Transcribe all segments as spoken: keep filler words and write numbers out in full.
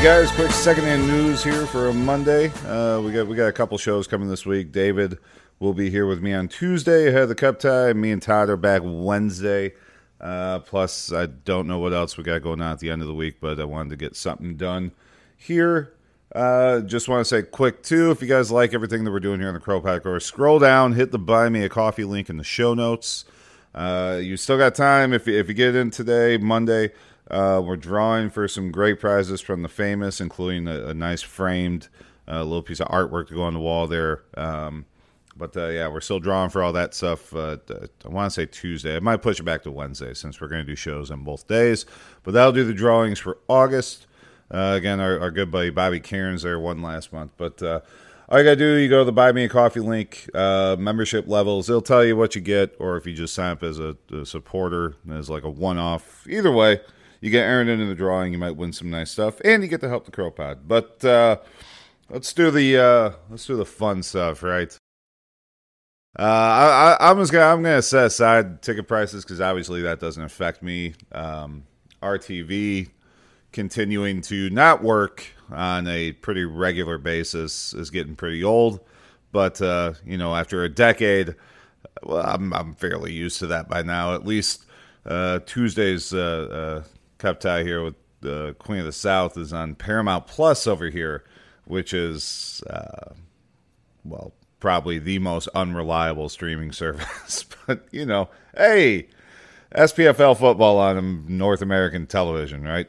Guys, quick secondhand news here for a Monday. Uh, we got we got a couple shows coming this week. David will be here with me on Tuesday ahead of the Cup tie. Me and Todd are back Wednesday. Uh, plus, I don't know what else we got going on at the end of the week, but I wanted to get something done here. Uh, just want to say quick, too, if you guys like everything that we're doing here on the Crow Pack, scroll down, hit the Buy Me a Coffee link in the show notes. Uh, you still got time if you, if you get in today, Monday. Uh, we're drawing for some great prizes from the famous, including a, a nice framed uh, little piece of artwork to go on the wall there. Um, but, uh, yeah, we're still drawing for all that stuff. Uh, I want to say Tuesday. I might push it back to Wednesday since we're going to do shows on both days. But that'll do the drawings for August. Uh, again, our, our good buddy Bobby Cairns there won last month. But uh, all you got to do, you go to the Buy Me a Coffee link, uh, membership levels. It'll tell you what you get, or if you just sign up as a, a supporter, as like a one-off. Either way, you get entered into the drawing. You might win some nice stuff, and you get to help the Crow Pod. But uh, let's do the uh, let's do the fun stuff, right? Uh, I, I, I'm just gonna I'm gonna set aside ticket prices because obviously that doesn't affect me. Um, R T V continuing to not work on a pretty regular basis is getting pretty old, but uh, you know, after a decade, well, I'm I'm fairly used to that by now. At least uh, Tuesday's uh, uh, Cup tie here with the uh, Queen of the South is on Paramount Plus over here, which is uh, well, probably the most unreliable streaming service. But you know, hey, S P F L football on North American television, right?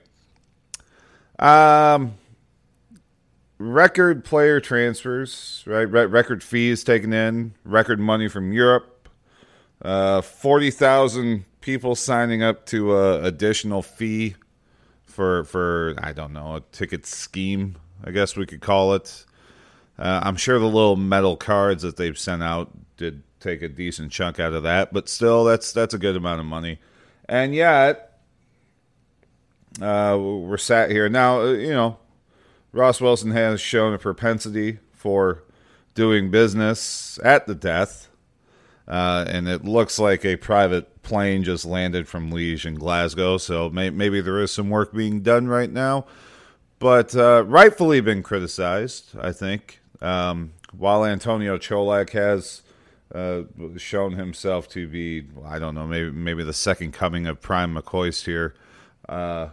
Um, record player transfers, right? Re- record fees taken in, record money from Europe. Uh, forty thousand people signing up to a additional fee for for I don't know, a ticket scheme, I guess we could call it. Uh, I'm sure the little metal cards that they've sent out did take a decent chunk out of that, but still, that's that's a good amount of money. And yet, uh, we're sat here now. Uh, you know, Ross Wilson has shown a propensity for doing business at the death. Uh, and it looks like a private plane just landed from Liège in Glasgow, so may- maybe there is some work being done right now. But uh, rightfully been criticized, I think. Um, while Antonio Cholak has uh, shown himself to be, I don't know, maybe maybe the second coming of Prime McCoist here. Uh,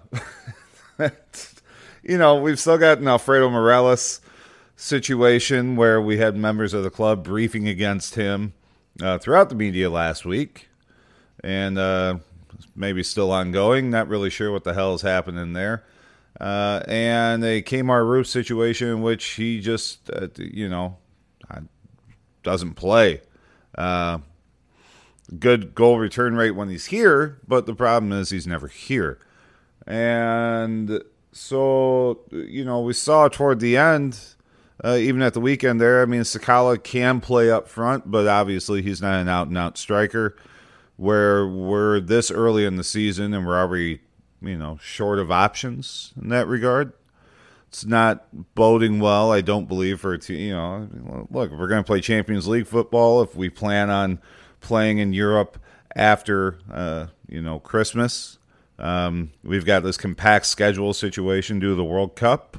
you know, we've still got an Alfredo Morales situation where we had members of the club briefing against him Uh, throughout the media last week, and uh, maybe still ongoing. Not really sure what the hell is happening there. Uh, and a Kmart Roof situation in which he just, uh, you know, doesn't play. Uh, good goal return rate when he's here, but the problem is he's never here. And so, you know, we saw toward the end, Uh, even at the weekend there, I mean, Sakala can play up front, but obviously he's not an out-and-out striker. Where we're this early in the season and we're already, you know, short of options in that regard. It's not boding well, I don't believe, for a team. You know, look, if we're going to play Champions League football, if we plan on playing in Europe after, uh, you know, Christmas, um, we've got this compact schedule situation due to the World Cup.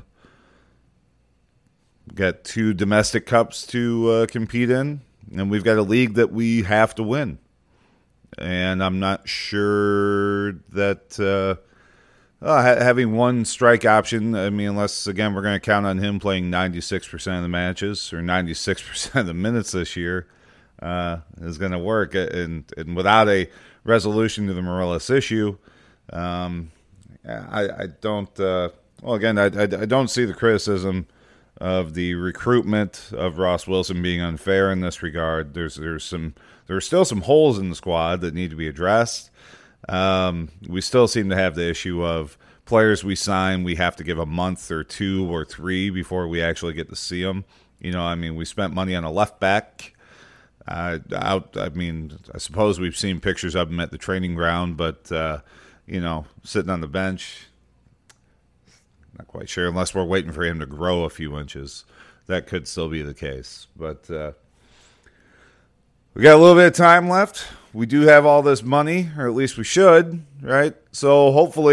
Got two domestic cups to uh, compete in, and we've got a league that we have to win. And I'm not sure that uh, uh, ha- having one strike option, I mean, unless, again, we're going to count on him playing ninety-six percent of the matches or ninety-six percent of the minutes this year, uh, is going to work. And, and without a resolution to the Morales issue, um, I, I don't, uh, well, again, I, I, I don't see the criticism of the recruitment of Ross Wilson being unfair in this regard. There's there's some there are still some holes in the squad that need to be addressed. Um, we still seem to have the issue of players we sign, we have to give a month or two or three before we actually get to see them. You know, I mean, we spent money on a left back. Uh, out, I mean, I suppose we've seen pictures of him at the training ground, but uh, you know, sitting on the bench. Not quite sure, unless we're waiting for him to grow a few inches. That could still be the case. But uh, we got a little bit of time left. We do have all this money, or at least we should, right? So hopefully,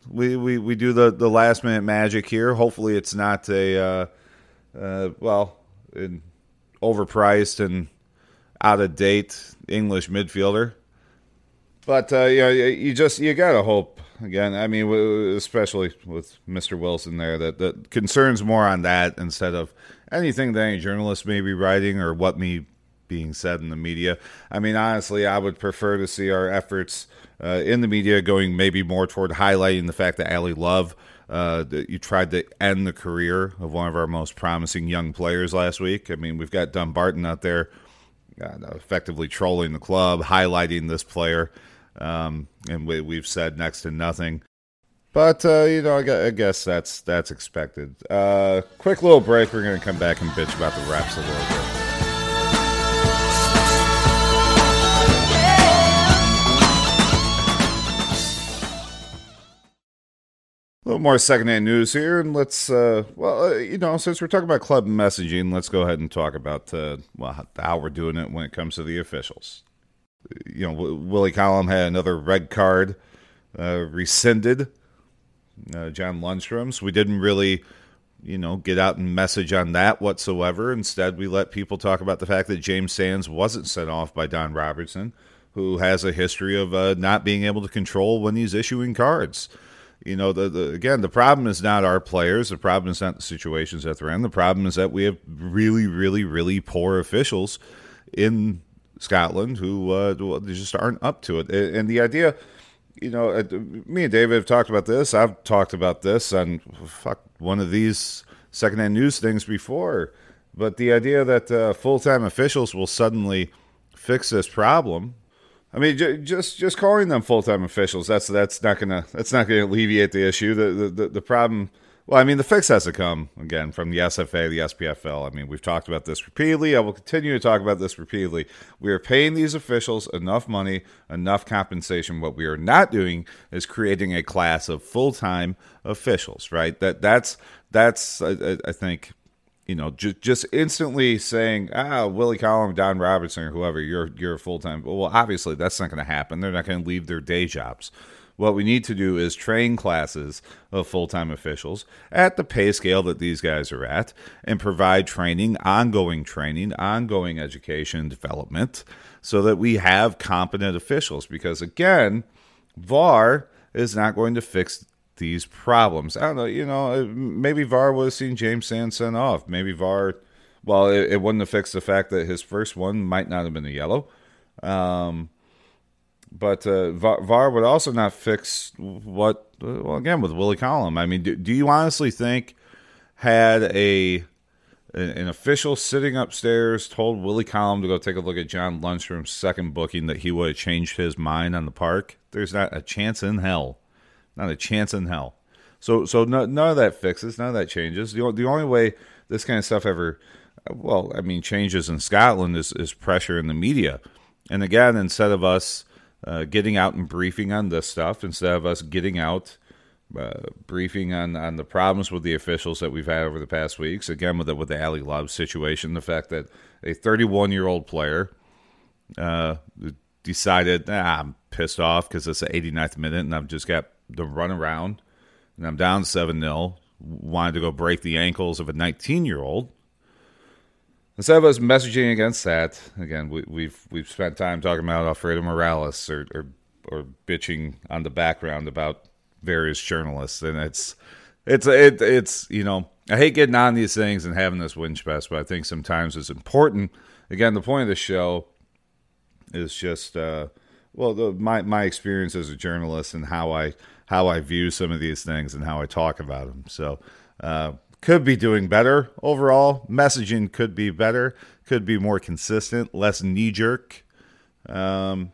we, we, we do the, the last minute magic here. Hopefully, it's not a uh, uh, well, an overpriced and out of date English midfielder. But uh, yeah, you just you gotta hope again. I mean, especially with Mister Wilson there, that that concerns more on that instead of anything that any journalist may be writing or what me being said in the media. I mean, honestly, I would prefer to see our efforts uh, in the media going maybe more toward highlighting the fact that Ali Love, uh, that you tried to end the career of one of our most promising young players last week. I mean, we've got Dumbarton out there uh, effectively trolling the club, highlighting this player. Um, and we, we've said next to nothing, but uh, you know, I guess that's that's expected. Uh, quick little break. We're going to come back and bitch about the refs a little bit. A little more secondhand news here, and let's uh, well, uh, you know, since we're talking about club messaging, let's go ahead and talk about uh, well how we're doing it when it comes to the officials. You know, Willie Collum had another red card uh, rescinded. Uh, John Lundstrom's. We didn't really, you know, get out and message on that whatsoever. Instead, we let people talk about the fact that James Sands wasn't sent off by Don Robertson, who has a history of uh, not being able to control when he's issuing cards. You know, the, the again, the problem is not our players. The problem is not the situations that they're in. The problem is that we have really, really, really poor officials in Scotland who uh, just aren't up to it. And the idea, you know, me and David have talked about this. I've talked about this on fuck one of these secondhand news things before. But the idea that uh, full-time officials will suddenly fix this problem, I mean, j- just just calling them full-time officials, that's that's not gonna that's not gonna alleviate the issue. The the the problem. Well, I mean, the fix has to come, again, from the S F A, the S P F L. I mean, we've talked about this repeatedly. I will continue to talk about this repeatedly. We are paying these officials enough money, enough compensation. What we are not doing is creating a class of full-time officials, right? That That's, that's I, I think, you know, just, just instantly saying, ah, Willie Collum, Don Robertson, or whoever, you're, you're a full-time. Well, obviously, that's not going to happen. They're not going to leave their day jobs. What we need to do is train classes of full-time officials at the pay scale that these guys are at and provide training, ongoing training, ongoing education and development so that we have competent officials. Because, again, V A R is not going to fix these problems. I don't know, you know, maybe V A R would have seen James Sands sent off. Maybe V A R, well, it, it wouldn't have fixed the fact that his first one might not have been a yellow. Um... But uh, V A R would also not fix what, well, again, with Willie Collum. I mean, do, do you honestly think had a an official sitting upstairs told Willie Collum to go take a look at John Lundstrom's second booking that he would have changed his mind on the park? There's not a chance in hell. Not a chance in hell. So so no, none of that fixes, none of that changes. The, the only way this kind of stuff ever, well, I mean, changes in Scotland is, is pressure in the media. And again, instead of us Uh, getting out and briefing on this stuff, instead of us getting out uh, briefing on, on the problems with the officials that we've had over the past weeks. Again, with the, with the Ali Love situation, the fact that a thirty-one-year-old player uh, decided, ah, I'm pissed off because it's the eighty-ninth minute and I've just got to run around and I'm down seven nil, wanted to go break the ankles of a nineteen-year-old. Instead of us messaging against that, again, we, we've we've spent time talking about Alfredo Morales or, or or bitching on the background about various journalists, and it's it's it, it's you know, I hate getting on these things and having this whinge fest, but I think sometimes it's important. Again, the point of the show is just uh, well, the, my my experience as a journalist and how I how I view some of these things and how I talk about them. So. Uh, Could be doing better overall. Messaging could be better. Could be more consistent, less knee-jerk. Um,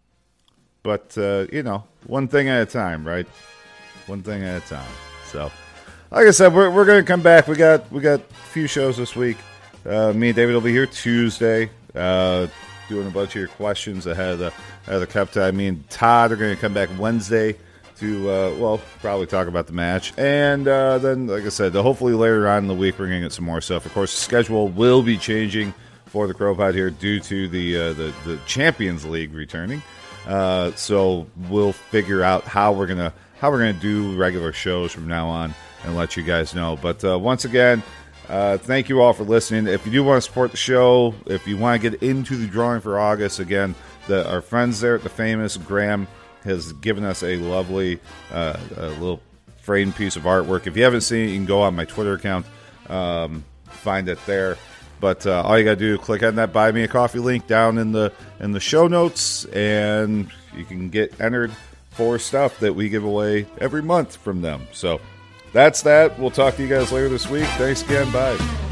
but, uh, you know, one thing at a time, right? One thing at a time. So, like I said, we're we're going to come back. We got we got a few shows this week. Uh, me and David will be here Tuesday, uh, doing a bunch of your questions ahead of the, ahead of the Cup tie. Me and Todd are going to come back Wednesday to, uh, well, probably talk about the match. And uh, then, like I said, hopefully later on in the week, we're going to get some more stuff. Of course, the schedule will be changing for the Crow Pod here due to the, uh, the, the Champions League returning. Uh, so we'll figure out how we're going to how we're going to do regular shows from now on and let you guys know. But uh, once again, uh, thank you all for listening. If you do want to support the show, if you want to get into the drawing for August, again, the, our friends there at The Famous, Graham, has given us a lovely uh, a little framed piece of artwork. If you haven't seen it, you can go on my Twitter account, um, find it there. But uh, all you got to do is click on that Buy Me a Coffee link down in the in the show notes, and you can get entered for stuff that we give away every month from them. So that's that. We'll talk to you guys later this week. Thanks again. Bye.